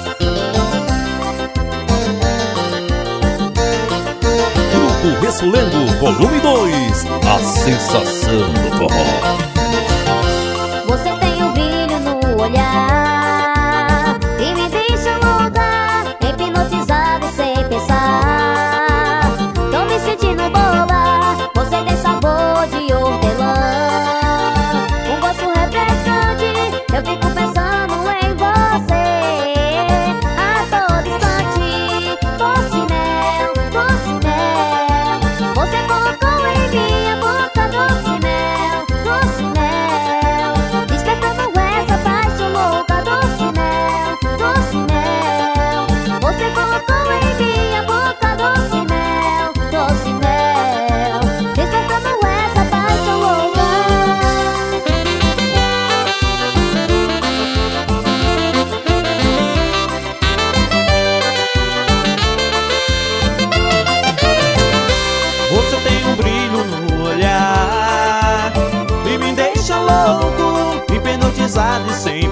Grupo Ressulengo, volume 2, a sensação do forró. Você tem um brilho no olhar e me deixa louca, hipnotizada e sem pensar. Tô me sentindo boba, você tem sabor de hortelã, um gosto refrescante, eu fico pensando em você a todo instante. Doce mel, você colocou em minha boca doce mel, despertando essa paixão louca. Doce mel, você colocou em minha boca doce mel, despertando essa paixão louca. Você tem um brilho no olhar e me deixa louco, hipnotizado e sem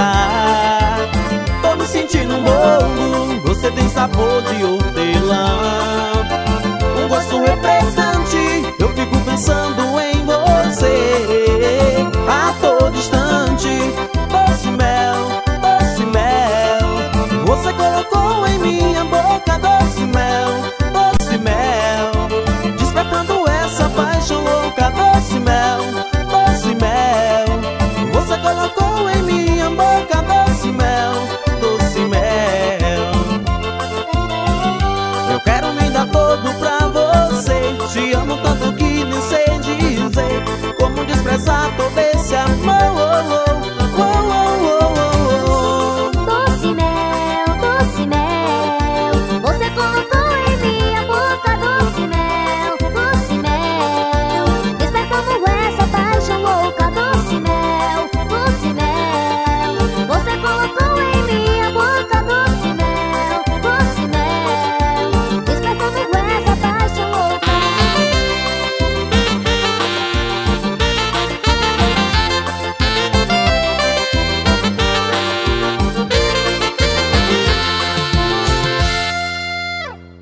pensar. Tô me sentindo um bobo, você tem sabor de hortelã,